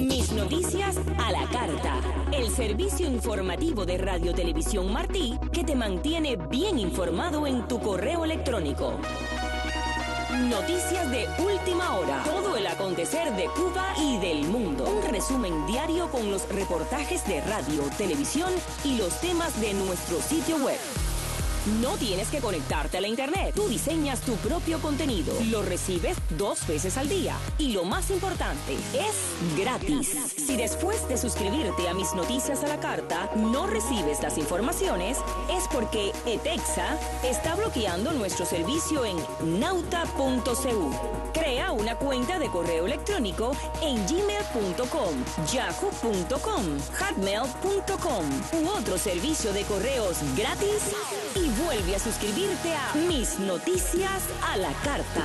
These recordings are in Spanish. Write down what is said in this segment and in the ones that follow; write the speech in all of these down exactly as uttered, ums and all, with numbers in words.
Mis noticias a la carta. El servicio informativo de Radio Televisión Martí que te mantiene bien informado en tu correo electrónico. Noticias de última hora. Todo el acontecer de Cuba y del mundo. Un resumen diario con los reportajes de radio, televisión y los temas de nuestro sitio web. No tienes que conectarte a la internet. Tú diseñas tu propio contenido. Lo recibes dos veces al día. Y lo más importante, es gratis. Si después de suscribirte a Mis Noticias a la Carta no recibes las informaciones, es porque ETEXA está bloqueando nuestro servicio en nauta punto c u. Crea una cuenta de correo electrónico en gmail punto com, yahoo punto com, hotmail punto com u otro servicio de correos gratis y vuelve a suscribirte a Mis Noticias a la Carta.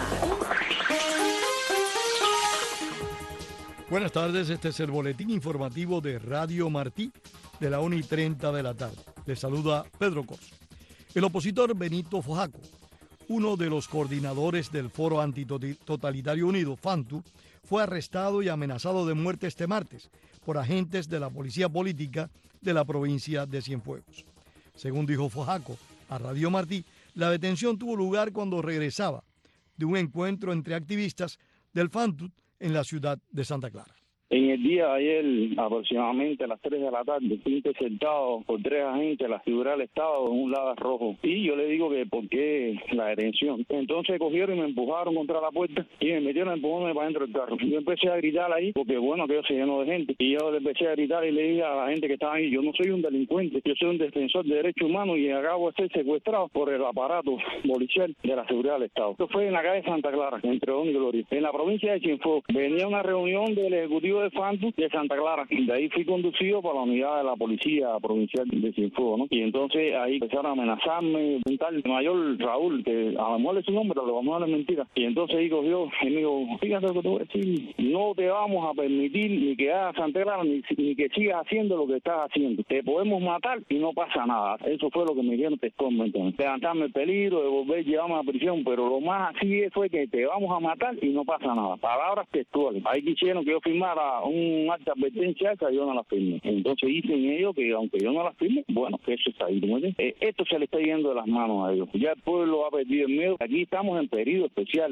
Buenas tardes, este es el boletín informativo de Radio Martí de la una y treinta de la tarde. Les saluda Pedro Corso. El opositor Benito Fojaco, uno de los coordinadores del Foro Antitotalitario Unido, FANTU, fue arrestado y amenazado de muerte este martes por agentes de la Policía Política de la provincia de Cienfuegos. Según dijo Fojaco a Radio Martí, la detención tuvo lugar cuando regresaba de un encuentro entre activistas del FANTU en la ciudad de Santa Clara. En el día de ayer, aproximadamente a las tres de la tarde, fui interceptado por tres agentes de la seguridad del Estado en un Lada rojo. Y yo le digo que por qué la detención. Entonces cogieron y me empujaron contra la puerta y me metieron empujándome para dentro del carro. Yo empecé a gritar ahí, porque bueno, que yo se llenó de gente. Y yo le empecé a gritar y le dije a la gente que estaba ahí, yo no soy un delincuente, yo soy un defensor de derechos humanos y acabo de ser secuestrado por el aparato policial de la seguridad del Estado. Esto fue en la calle Santa Clara, entre Don y Gloria. En la provincia de Cienfuegos venía una reunión del Ejecutivo de FANTU de Santa Clara. De ahí fui conducido para la unidad de la policía provincial de Cienfuegos, ¿no? Y entonces ahí empezaron a amenazarme, un tal mayor Raúl, que a lo mejor es su nombre, pero a lo mejor es mentira. Y entonces ahí cogió y me dijo, fíjate lo que te voy a decir, no te vamos a permitir ni que hagas Santa Clara, ni, ni que sigas haciendo lo que estás haciendo. Te podemos matar y no pasa nada. Eso fue lo que me dijeron textualmente. Levantarme el peligro, de volver, llevarme a prisión, pero lo más así fue que te vamos a matar y no pasa nada. Palabras textuales. Ahí quisieron que yo firmara un un acta de advertencia esa, yo no la firme. Entonces dicen ellos que aunque yo no la firme, bueno, que eso está ahí. Eh, esto se le está yendo de las manos a ellos. Ya el pueblo ha perdido el miedo. Aquí estamos en periodo especial.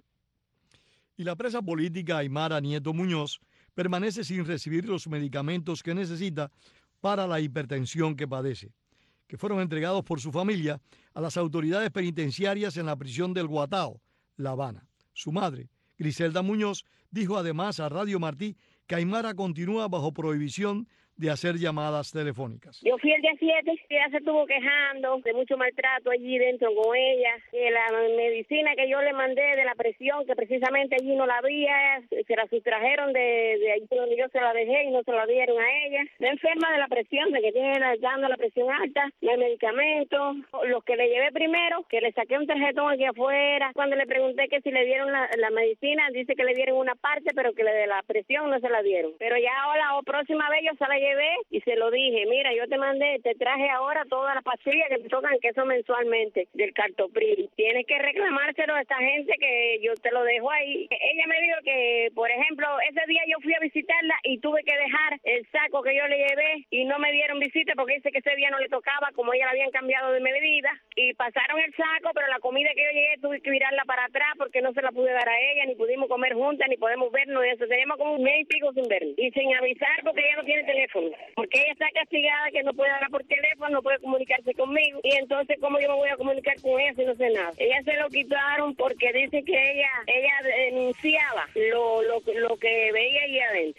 Y la presa política Aymara Nieto Muñoz permanece sin recibir los medicamentos que necesita para la hipertensión que padece, que fueron entregados por su familia a las autoridades penitenciarias en la prisión del Guatao, La Habana. Su madre, Griselda Muñoz, dijo además a Radio Martí que Aymara continúa bajo prohibición de hacer llamadas telefónicas. Yo fui el día siete, ella se estuvo quejando de mucho maltrato allí dentro con ella, que la medicina que yo le mandé de la presión, que precisamente allí no la había, se la sustrajeron de, de allí donde yo se la dejé y no se la dieron a ella. Está enferma de la presión, de que tiene dando la presión alta, los medicamentos, los que le llevé primero, que le saqué un tarjetón aquí afuera. Cuando le pregunté que si le dieron la, la medicina, dice que le dieron una parte, pero que le de la presión no se la dieron. Pero ya ahora, o próxima vez yo se la llevé y se lo dije, mira, yo te mandé, te traje ahora todas las pastillas que te tocan, que eso mensualmente, del Cartopril. Tienes que reclamárselo a esta gente que yo te lo dejo ahí. Ella me dijo que, por ejemplo, ese día yo fui a visitarla y tuve que dejar el saco que yo le llevé y no me dieron visita porque dice que ese día no le tocaba, como ella la habían cambiado de medida, y pasaron el saco, pero la comida que yo llegué tuve que virarla para atrás porque no se la pude dar a ella, ni pudimos comer juntas, ni podemos vernos, eso. Tenemos como un mes y pico sin vernos. Y sin avisar porque ella no tiene teléfono. Porque ella está castigada, que no puede hablar por teléfono, no puede comunicarse conmigo. Y entonces, ¿cómo yo me voy a comunicar con ella si no sé nada? Ella se lo quitaron porque dice que ella ella denunciaba lo, lo, lo que veía ahí adentro.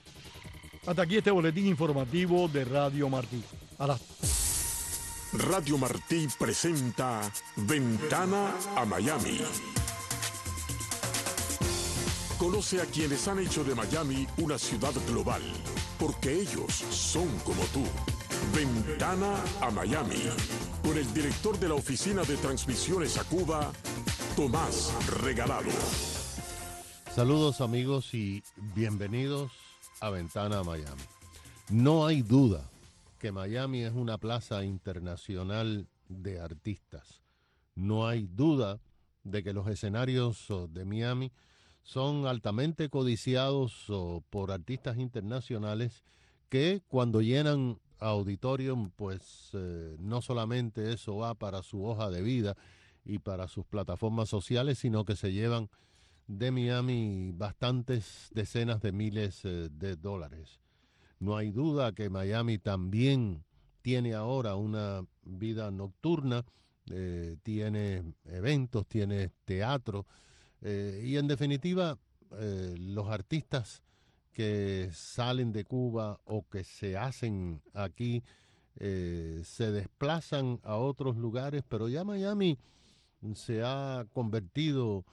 Hasta aquí este boletín informativo de Radio Martí. A las... Radio Martí presenta Ventana a Miami. Conoce a quienes han hecho de Miami una ciudad global, porque ellos son como tú. Ventana a Miami, con el director de la Oficina de Transmisiones a Cuba, Tomás Regalado. Saludos amigos y bienvenidos a Ventana a Miami. No hay duda que Miami es una plaza internacional de artistas. No hay duda de que los escenarios de Miami son altamente codiciados oh, por artistas internacionales que cuando llenan auditorium, pues eh, no solamente eso va para su hoja de vida y para sus plataformas sociales, sino que se llevan de Miami bastantes decenas de miles eh, de dólares. No hay duda que Miami también tiene ahora una vida nocturna, eh, tiene eventos, tiene teatro, eh, y en definitiva eh, los artistas que salen de Cuba o que se hacen aquí eh, se desplazan a otros lugares, pero ya Miami se ha convertido,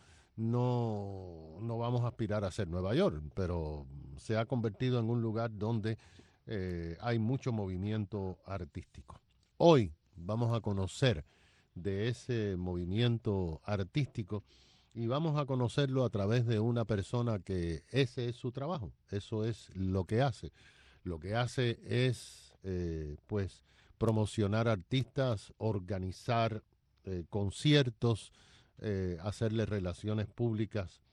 no, no vamos a aspirar a ser Nueva York, pero se ha convertido en un lugar donde eh, hay mucho movimiento artístico. Hoy vamos a conocer de ese movimiento artístico y vamos a conocerlo a través de una persona que ese es su trabajo, eso es lo que hace. Lo que hace es, eh, pues, promocionar artistas, organizar eh, conciertos, eh, hacerle relaciones públicas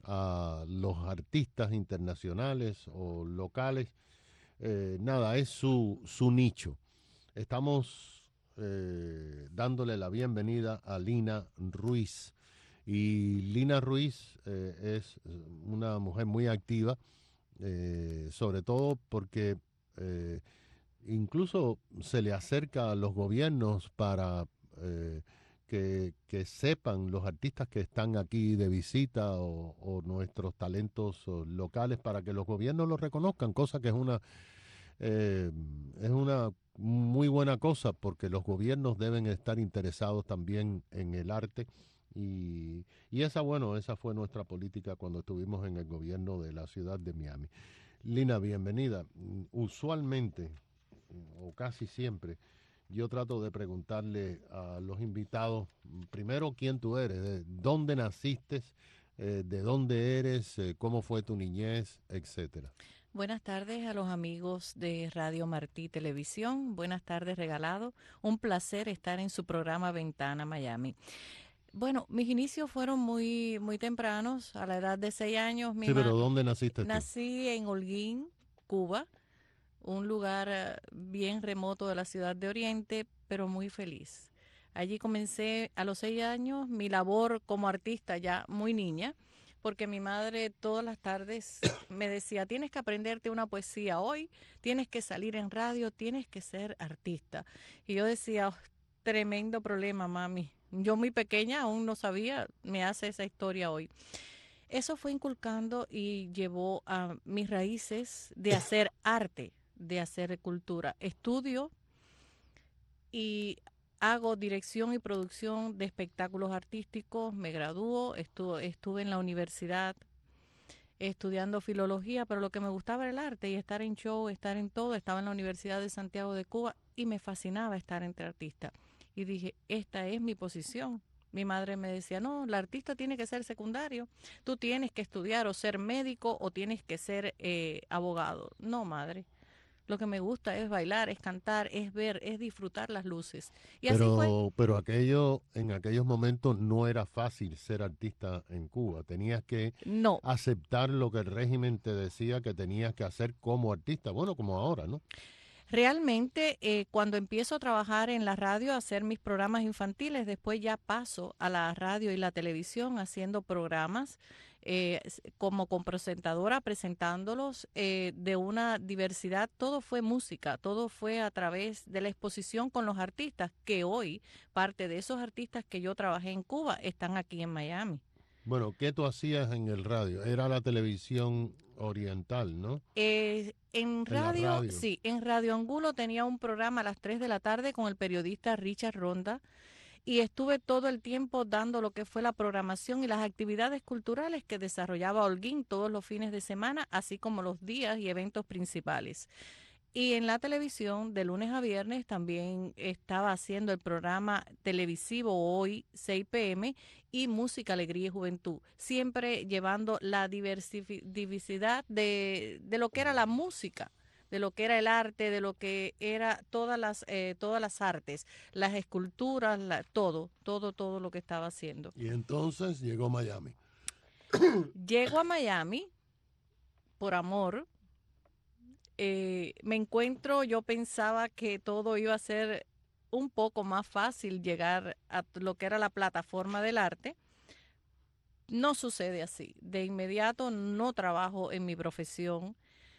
a los artistas internacionales o locales. Eh, nada, es su, su nicho. Estamos eh, dándole la bienvenida a Lina Ruiz. Y Lina Ruiz eh, es una mujer muy activa, eh, sobre todo porque eh, incluso se le acerca a los gobiernos para eh, que, que sepan los artistas que están aquí de visita o, o nuestros talentos o, locales para que los gobiernos los reconozcan, cosa que es una, eh, es una muy buena cosa porque los gobiernos deben estar interesados también en el arte. Y, y esa, bueno, esa fue nuestra política cuando estuvimos en el gobierno de la ciudad de Miami. Lina, bienvenida. Usualmente, o casi siempre, yo trato de preguntarle a los invitados, primero, quién tú eres, de dónde naciste, eh, de dónde eres, eh, cómo fue tu niñez, etcétera. Buenas tardes a los amigos de Radio Martí Televisión. Buenas tardes, Regalado. Un placer estar en su programa Ventana Miami. Bueno, mis inicios fueron muy muy tempranos, a la edad de seis años. Mi sí, pero ¿dónde naciste tú? Nací en Holguín, Cuba, un lugar uh, bien remoto de la ciudad de Oriente, pero muy feliz. Allí comencé a los seis años mi labor como artista ya muy niña, porque mi madre todas las tardes me decía, tienes que aprenderte una poesía hoy, tienes que salir en radio, tienes que ser artista. Y yo decía, oh, tremendo problema, mami. Yo muy pequeña, aún no sabía, me hace esa historia hoy. Eso fue inculcando y llevó a mis raíces de hacer arte, de hacer cultura. Estudio y hago dirección y producción de espectáculos artísticos, me graduó, estuve, estuve en la universidad estudiando filología, pero lo que me gustaba era el arte y estar en show, estar en todo. Estaba en la Universidad de Santiago de Cuba y me fascinaba estar entre artistas. Y dije, esta es mi posición. Mi madre me decía, no, el artista tiene que ser secundario. Tú tienes que estudiar o ser médico o tienes que ser eh, abogado. No, madre. Lo que me gusta es bailar, es cantar, es ver, es disfrutar las luces. Y pero, así fue. Pero aquello, en aquellos momentos no era fácil ser artista en Cuba. Tenías que no. aceptar lo que el régimen te decía que tenías que hacer como artista. Bueno, como ahora, ¿no? Realmente, eh, cuando empiezo a trabajar en la radio, a hacer mis programas infantiles, después ya paso a la radio y la televisión haciendo programas eh, como copresentadora, presentándolos eh, de una diversidad. Todo fue música, todo fue a través de la exposición con los artistas, que hoy parte de esos artistas que yo trabajé en Cuba están aquí en Miami. Bueno, ¿qué tú hacías en el radio? Era la televisión oriental, ¿no? Eh, en, radio, en radio, sí, en Radio Angulo tenía un programa a las tres de la tarde con el periodista Richard Ronda y estuve todo el tiempo dando lo que fue la programación y las actividades culturales que desarrollaba Holguín todos los fines de semana, así como los días y eventos principales. Y en la televisión, de lunes a viernes, también estaba haciendo el programa televisivo Hoy, seis pe eme, y Música, Alegría y Juventud, siempre llevando la diversidad de, de lo que era la música, de lo que era el arte, de lo que era todas las eh, todas las artes, las esculturas, la, todo, todo, todo lo que estaba haciendo. Y entonces llegó Miami. Llego a Miami por amor. Eh, me encuentro, yo pensaba que todo iba a ser un poco más fácil llegar a lo que era la plataforma del arte. No sucede así. De inmediato no trabajo en mi profesión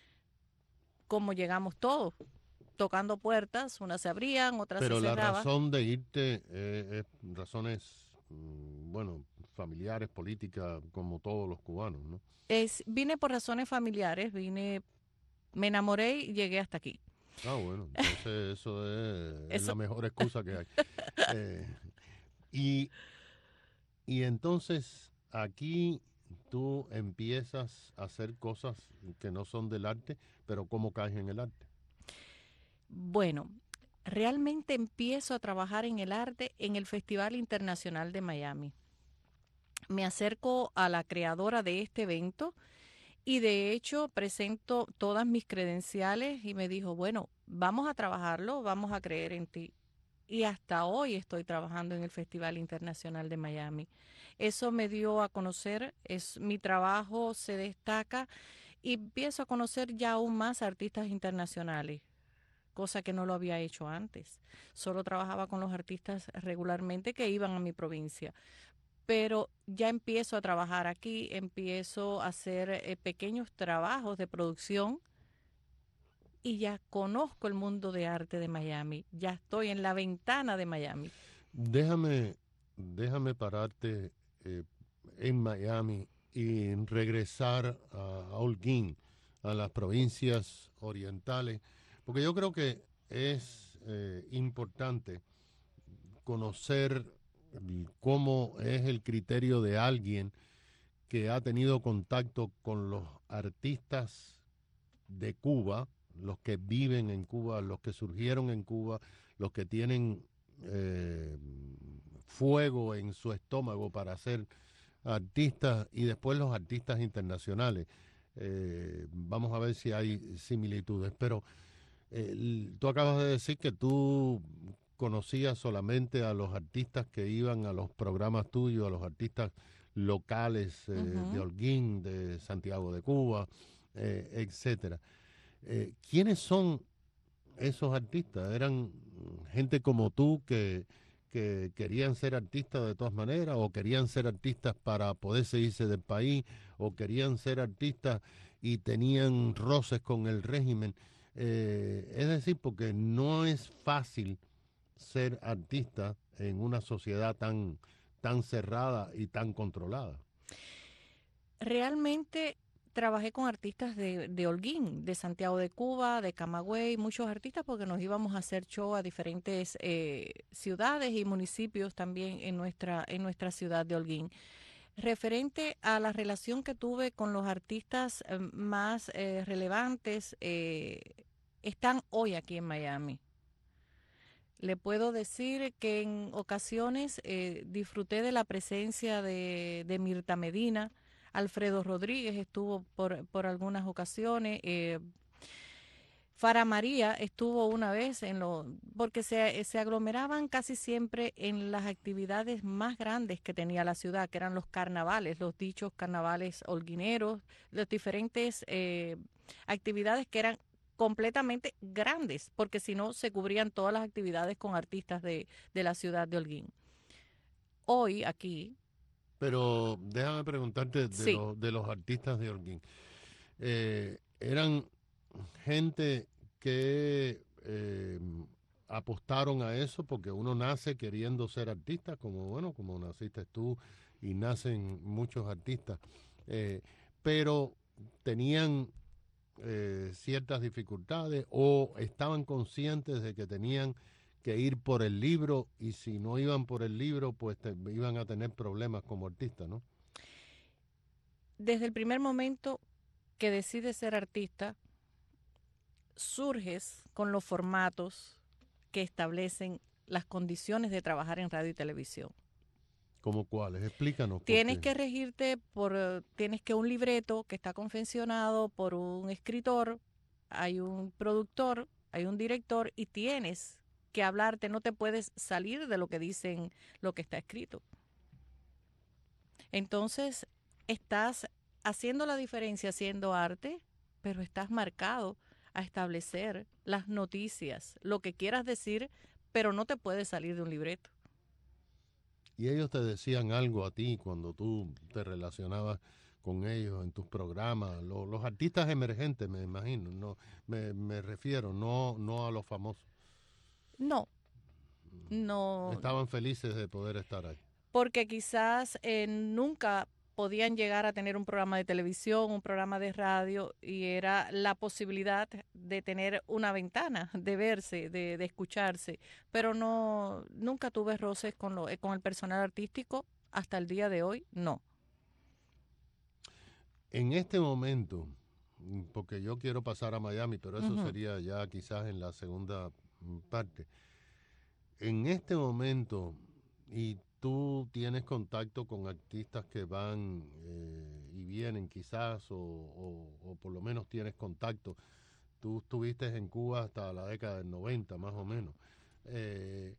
como llegamos todos, tocando puertas, unas se abrían, otras se Pero la cerraban. razón de irte eh, es razones, mm, bueno, familiares, políticas, como todos los cubanos, ¿no? Es, vine por razones familiares, vine, me enamoré y llegué hasta aquí. Ah, bueno, entonces eso es, es Eso. la mejor excusa que hay. Eh, y, y entonces aquí tú empiezas a hacer cosas que no son del arte, pero ¿cómo caes en el arte? Bueno, realmente empiezo a trabajar en el arte en el Festival Internacional de Miami. Me acerco a la creadora de este evento y de hecho presento todas mis credenciales y me dijo, bueno, vamos a trabajarlo, vamos a creer en ti. Y hasta hoy estoy trabajando en el Festival Internacional de Miami. Eso me dio a conocer, es, mi trabajo se destaca y empiezo a conocer ya aún más artistas internacionales, cosa que no lo había hecho antes. Solo trabajaba con los artistas regularmente que iban a mi provincia. Pero ya empiezo a trabajar aquí, empiezo a hacer eh, pequeños trabajos de producción y ya conozco el mundo de arte de Miami. Ya estoy en la ventana de Miami. Déjame, déjame pararte eh, en Miami y regresar a, a Holguín, a las provincias orientales, porque yo creo que es eh, importante conocer cómo es el criterio de alguien que ha tenido contacto con los artistas de Cuba, los que viven en Cuba, los que surgieron en Cuba, los que tienen eh, fuego en su estómago para ser artistas y después los artistas internacionales. Eh, vamos a ver si hay similitudes, pero eh, tú acabas de decir que tú conocías solamente a los artistas que iban a los programas tuyos, a los artistas locales eh, Uh-huh. de Holguín, de Santiago de Cuba, eh, etcétera. Eh, ¿Quiénes son esos artistas? ¿Eran gente como tú que, que querían ser artistas de todas maneras, o querían ser artistas para poderse irse del país, o querían ser artistas y tenían roces con el régimen? Eh, es decir, porque no es fácil ser artista en una sociedad tan, tan cerrada y tan controlada. Realmente trabajé con artistas de, de Holguín, de Santiago de Cuba, de Camagüey, muchos artistas porque nos íbamos a hacer show a diferentes eh, ciudades y municipios también en nuestra, en nuestra ciudad de Holguín. Referente a la relación que tuve con los artistas eh, más eh, relevantes, eh, están hoy aquí en Miami. Le puedo decir que en ocasiones eh, disfruté de la presencia de, de Mirta Medina, Alfredo Rodríguez estuvo por, por algunas ocasiones, eh, Fara María estuvo una vez en lo, porque se, se aglomeraban casi siempre en las actividades más grandes que tenía la ciudad, que eran los carnavales, los dichos carnavales holguineros, las diferentes eh, actividades que eran completamente grandes, porque si no se cubrían todas las actividades con artistas de, de la ciudad de Holguín. Hoy aquí... Pero déjame preguntarte de, Sí. lo, de los artistas de Holguín. Eh, ¿Eran gente que eh, apostaron a eso porque uno nace queriendo ser artista, como bueno, como naciste tú y nacen muchos artistas, eh, pero tenían eh, ciertas dificultades o estaban conscientes de que tenían que ir por el libro y si no iban por el libro pues te, iban a tener problemas como artistas, ¿no? Desde el primer momento que decides ser artista, surges con los formatos que establecen las condiciones de trabajar en radio y televisión. ¿Cómo cuáles? Explícanos. Tienes porque... que regirte por, uh, tienes que un libreto que está confeccionado por un escritor, hay un productor, hay un director y tienes que hablarte, no te puedes salir de lo que dicen, lo que está escrito. Entonces, estás haciendo la diferencia haciendo arte, pero estás marcado a establecer las noticias, lo que quieras decir, pero no te puedes salir de un libreto. ¿Y ellos te decían algo a ti cuando tú te relacionabas con ellos en tus programas? Los, los artistas emergentes, me imagino, no me, me refiero, no, no a los famosos. No, no. Estaban felices de poder estar ahí. Porque quizás eh, nunca podían llegar a tener un programa de televisión, un programa de radio, y era la posibilidad de tener una ventana, de verse, de, de escucharse. Pero no, nunca tuve roces con, lo, con el personal artístico, hasta el día de hoy, no. En este momento, porque yo quiero pasar a Miami, pero eso Uh-huh. sería ya quizás en la segunda parte. En este momento, y tú tienes contacto con artistas que van eh, y vienen quizás, o, o, o por lo menos tienes contacto. Tú estuviste en Cuba hasta la década del noventa, más o menos. Eh,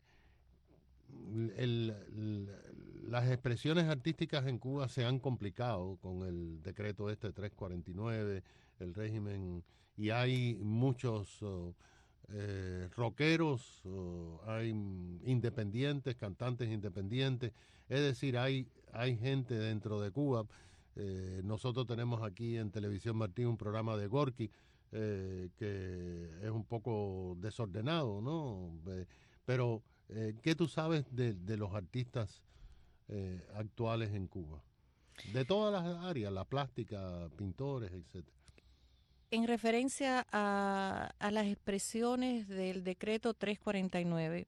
el, el, las expresiones artísticas en Cuba se han complicado con el decreto este trescientos cuarenta y nueve, el régimen, y hay muchos... Uh, Eh, rockeros, uh, hay independientes, cantantes independientes, es decir, hay, hay gente dentro de Cuba. Eh, nosotros tenemos aquí en Televisión Martí un programa de Gorky eh, que es un poco desordenado, ¿no? Eh, pero, eh, ¿qué tú sabes de, de los artistas eh, actuales en Cuba? De todas las áreas, la plástica, pintores, etcétera. En referencia a, a las expresiones del decreto trescientos cuarenta y nueve,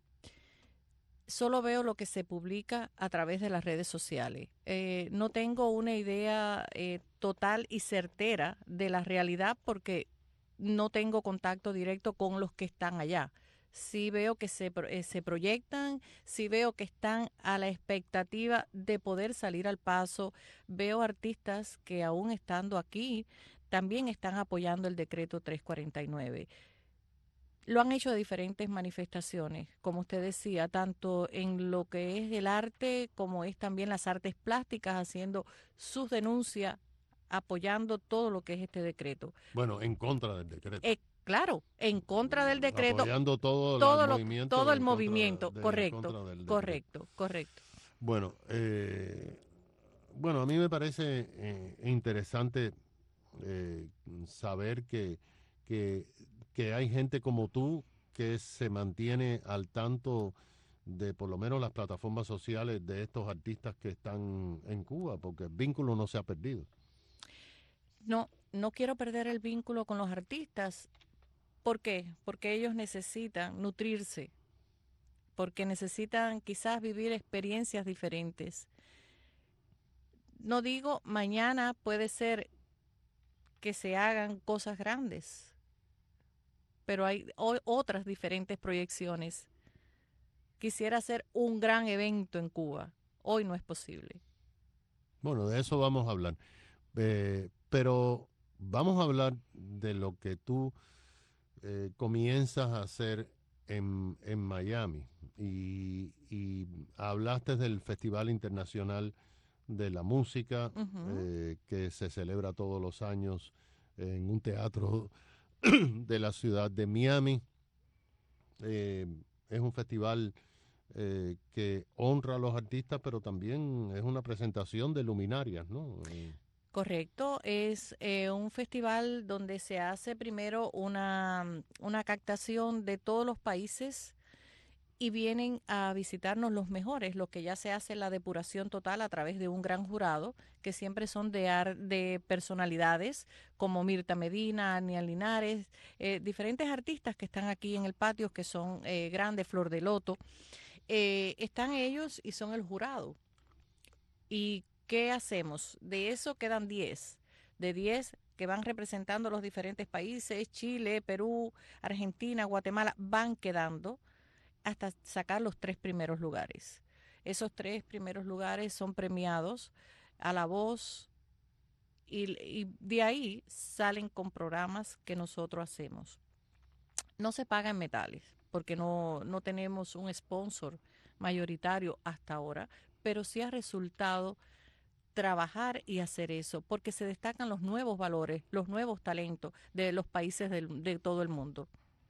solo veo lo que se publica a través de las redes sociales. Eh, no tengo una idea eh, total y certera de la realidad porque no tengo contacto directo con los que están allá. Sí veo que se, eh, se proyectan, sí veo que están a la expectativa de poder salir al paso. Veo artistas que aún estando aquí también están apoyando el decreto trescientos cuarenta y nueve. Lo han hecho de diferentes manifestaciones, como usted decía, tanto en lo que es el arte como es también las artes plásticas, haciendo sus denuncias, apoyando todo lo que es este decreto. Bueno, en contra del decreto. Eh, claro, en contra del decreto. Apoyando todo, todo el lo, movimiento. Todo el en movimiento, contra de, correcto, en contra del correcto, correcto. Bueno, eh, bueno, a mí me parece eh, interesante eh, saber que, que, que hay gente como tú que se mantiene al tanto de por lo menos las plataformas sociales de estos artistas que están en Cuba, porque el vínculo no se ha perdido. No, no quiero perder el vínculo con los artistas. ¿Por qué? Porque ellos necesitan nutrirse, porque necesitan quizás vivir experiencias diferentes. No digo mañana puede ser que se hagan cosas grandes, pero hay o, otras diferentes proyecciones. Quisiera hacer un gran evento en Cuba. Hoy no es posible. Bueno, de eso vamos a hablar. Eh, pero vamos a hablar de lo que tú eh, comienzas a hacer en, en Miami. Y, y hablaste del Festival Internacional de la Música, Uh-huh. eh, que se celebra todos los años en un teatro de la ciudad de Miami. Eh, es un festival eh, que honra a los artistas, pero también es una presentación de luminarias, ¿no? Eh, Correcto, es eh, un festival donde se hace primero una, una captación de todos los países y vienen a visitarnos los mejores, los que ya se hace la depuración total a través de un gran jurado, que siempre son de, ar de personalidades como Mirta Medina, Aniel Linares, eh, diferentes artistas que están aquí en el patio, que son eh, grandes, Flor de Loto. Eh, están ellos y son el jurado. ¿Y qué hacemos? De eso quedan diez. De diez que van representando los diferentes países, Chile, Perú, Argentina, Guatemala, van quedando hasta sacar los tres primeros lugares. Esos tres primeros lugares son premiados a la voz y, y de ahí salen con programas que nosotros hacemos. No se paga en metales porque no, no tenemos un sponsor mayoritario hasta ahora, pero sí ha resultado trabajar y hacer eso, porque se destacan los nuevos valores, los nuevos talentos de los países del, de todo el mundo.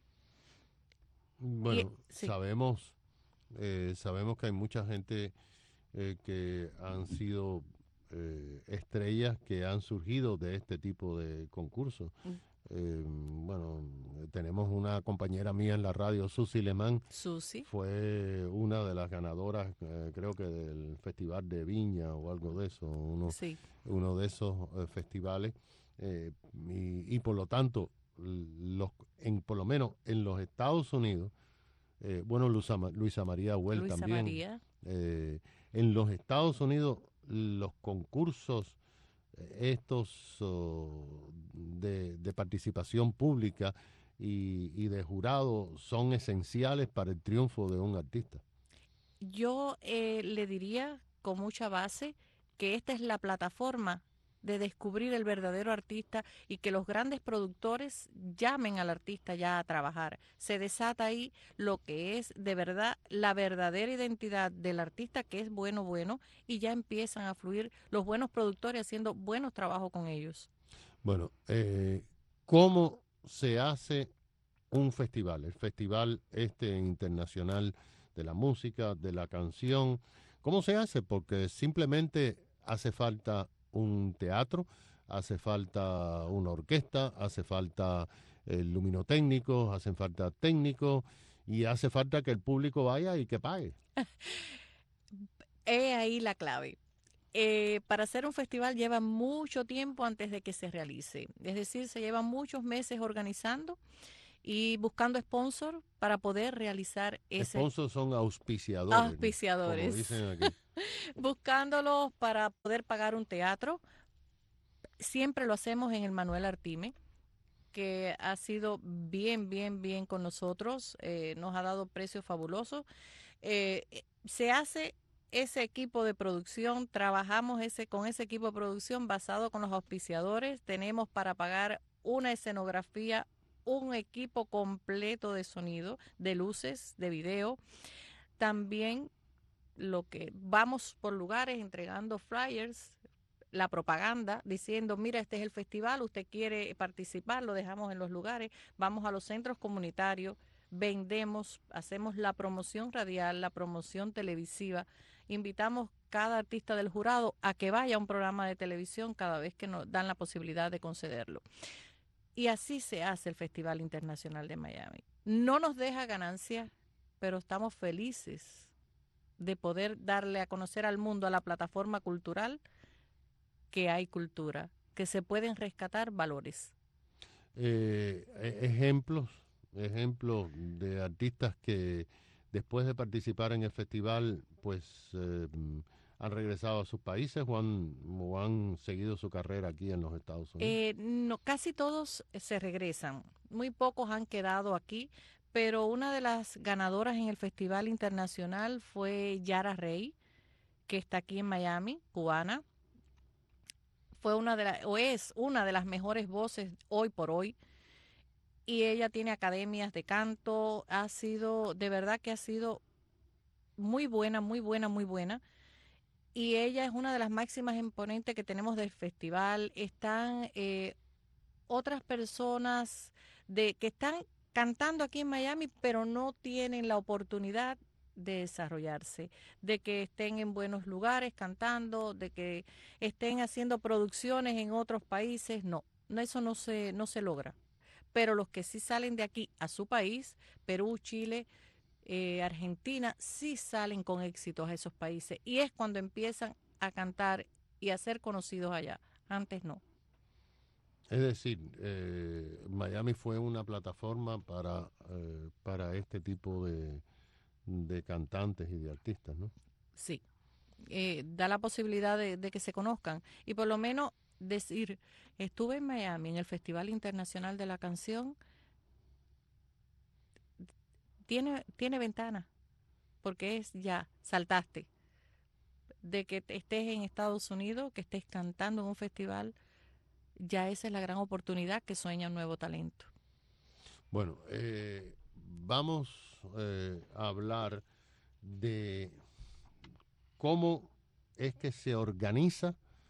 Bueno, y, sí. sabemos, eh, sabemos que hay mucha gente eh, que han sido eh, estrellas que han surgido de este tipo de concursos. Mm. Eh, bueno, tenemos una compañera mía en la radio, Susi Lemán. Susi. Fue una de las ganadoras, eh, creo que del Festival de Viña o algo de eso, uno, sí. uno de esos eh, festivales. Eh, y, y por lo tanto, los, en, por lo menos en los Estados Unidos, eh, bueno, Luisa, Luisa María Huel Luisa también. María. Eh, en los Estados Unidos, los concursos estos uh, de, de participación pública y, y de jurado son esenciales para el triunfo de un artista. Yo eh, le diría con mucha base que esta es la plataforma de descubrir el verdadero artista y que los grandes productores llamen al artista ya a trabajar. Se desata ahí lo que es de verdad la verdadera identidad del artista, que es bueno, bueno, y ya empiezan a fluir los buenos productores haciendo buenos trabajos con ellos. Bueno, eh, ¿cómo se hace un festival? El festival este internacional de la música, de la canción. ¿Cómo se hace? Porque simplemente hace falta un teatro, hace falta una orquesta, hace falta eh, luminotécnicos, hacen falta técnicos y hace falta que el público vaya y que pague. Es ahí la clave. Eh, para hacer un festival lleva mucho tiempo antes de que se realice. Es decir, se llevan muchos meses organizando y buscando sponsor para poder realizar ese... Sponsors son auspiciadores. Auspiciadores. Como dicen aquí. Buscándolos para poder pagar un teatro. Siempre lo hacemos en el Manuel Artime, que ha sido bien, bien, bien con nosotros. Eh, nos ha dado precios fabulosos. Eh, se hace ese equipo de producción, trabajamos ese con ese equipo de producción basado con los auspiciadores. Tenemos para pagar una escenografía, un equipo completo de sonido, de luces, de video. También lo que vamos por lugares entregando flyers, la propaganda, diciendo, mira, este es el festival, usted quiere participar, lo dejamos en los lugares, vamos a los centros comunitarios, vendemos, hacemos la promoción radial, la promoción televisiva, invitamos cada artista del jurado a que vaya a un programa de televisión cada vez que nos dan la posibilidad de concederlo. Y así se hace el Festival Internacional de Miami. No nos deja ganancias, pero estamos felices de poder darle a conocer al mundo, a la plataforma cultural, que hay cultura, que se pueden rescatar valores. Eh, ejemplos, ejemplos de artistas que después de participar en el festival, pues eh, han regresado a sus países o han, o han seguido su carrera aquí en los Estados Unidos. Eh, no, casi todos se regresan, muy pocos han quedado aquí, pero una de las ganadoras en el Festival Internacional fue Yara Rey, que está aquí en Miami, cubana. Fue una de las, o es una de las mejores voces hoy por hoy. Y ella tiene academias de canto, ha sido, de verdad que ha sido muy buena, muy buena, muy buena. Y ella es una de las máximas exponentes que tenemos del festival. Están eh, otras personas de que están cantando aquí en Miami, pero no tienen la oportunidad de desarrollarse, de que estén en buenos lugares cantando, de que estén haciendo producciones en otros países. No, eso no se, no se logra. Pero los que sí salen de aquí a su país, Perú, Chile, eh, Argentina, sí salen con éxitos a esos países. Y es cuando empiezan a cantar y a ser conocidos allá. Antes no. Es decir, eh, Miami fue una plataforma para, eh, para este tipo de, de cantantes y de artistas, ¿no? Sí, eh, da la posibilidad de, de que se conozcan. Y por lo menos decir, estuve en Miami en el Festival Internacional de la Canción, tiene, tiene ventana, porque es ya, saltaste. De que estés en Estados Unidos, que estés cantando en un festival, ya esa es la gran oportunidad que sueña un nuevo talento. Bueno, eh, vamos eh, a hablar de cómo es que se organiza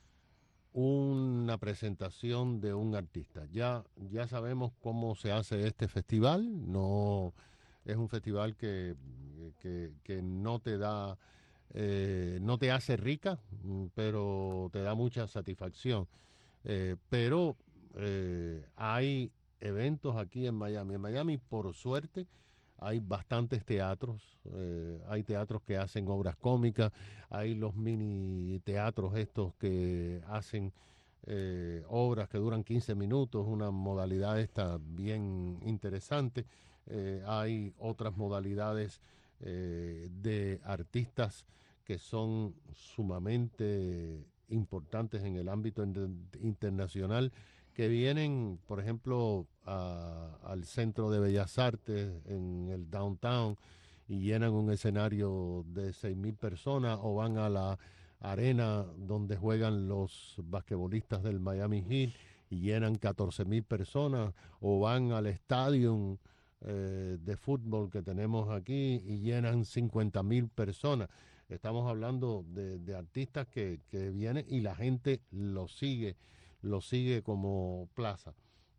una presentación de un artista. Ya, ya sabemos cómo se hace este festival. No es un festival que, que, que no te da, eh, no te hace rica, pero te da mucha satisfacción. Eh, pero eh, hay eventos aquí en Miami. En Miami, por suerte, hay bastantes teatros. Eh, hay teatros que hacen obras cómicas, hay los mini teatros estos que hacen eh, obras que duran quince minutos, una modalidad esta bien interesante. Eh, hay otras modalidades eh, de artistas que son sumamente importantes en el ámbito inter- internacional, que vienen, por ejemplo, a, al Centro de Bellas Artes en el downtown y llenan un escenario de seis mil personas, o van a la arena donde juegan los basquetbolistas del Miami Heat y llenan catorce mil personas, o van al estadio eh, de fútbol que tenemos aquí y llenan cincuenta mil personas. Estamos hablando de, de artistas que, que vienen y la gente lo sigue, lo sigue como plaza.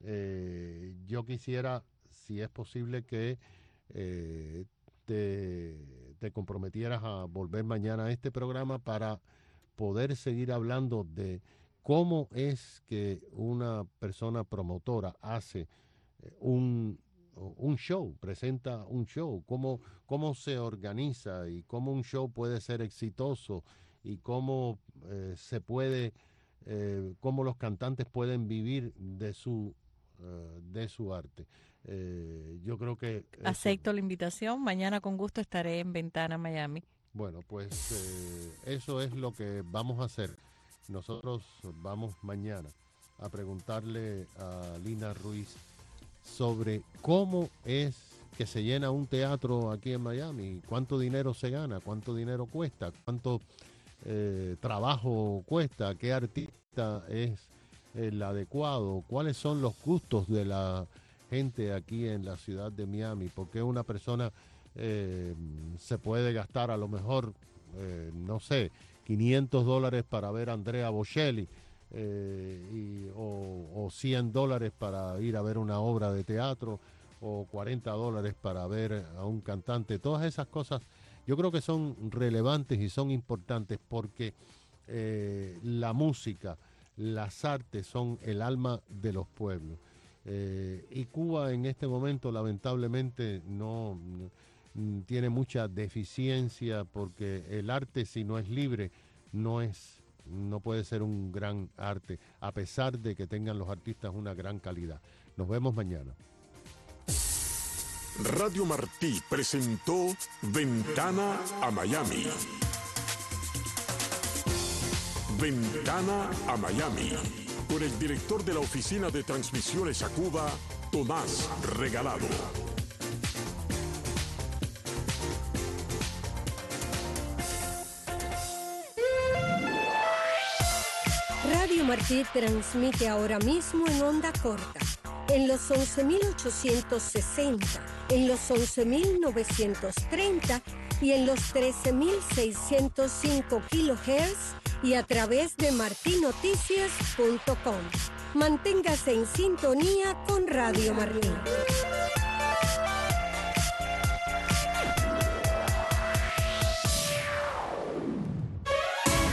Eh, yo quisiera, si es posible, que eh, te, te comprometieras a volver mañana a este programa para poder seguir hablando de cómo es que una persona promotora hace un, un show, presenta un show, cómo, cómo se organiza y cómo un show puede ser exitoso y cómo eh, se puede, eh, cómo los cantantes pueden vivir de su, uh, de su arte. Eh, yo creo que... Acepto eso. La invitación. Mañana con gusto estaré en Ventana, Miami. Bueno, pues eh, eso es lo que vamos a hacer. Nosotros vamos mañana a preguntarle a Lina Ruiz sobre cómo es que se llena un teatro aquí en Miami, cuánto dinero se gana, cuánto dinero cuesta, cuánto eh, trabajo cuesta, qué artista es el adecuado, cuáles son los gustos de la gente aquí en la ciudad de Miami, porque una persona eh, se puede gastar a lo mejor, eh, no sé, quinientos dólares para ver a Andrea Bocelli, Eh, y, o, o cien dólares para ir a ver una obra de teatro, o cuarenta dólares para ver a un cantante. Todas esas cosas yo creo que son relevantes y son importantes, porque eh, la música, las artes son el alma de los pueblos. Eh, y Cuba en este momento lamentablemente no, no tiene mucha deficiencia, porque el arte, si no es libre, no es no puede ser un gran arte, a pesar de que tengan los artistas una gran calidad. Nos vemos mañana. Radio Martí presentó Ventana a Miami. Ventana a Miami, con el director de la Oficina de Transmisiones a Cuba, Tomás Regalado. Radio Martí transmite ahora mismo en onda corta, en los once mil ochocientos sesenta, en los once mil novecientos treinta y en los trece mil seiscientos cinco kilohertz y a través de marti noticias punto com. Manténgase en sintonía con Radio Martí.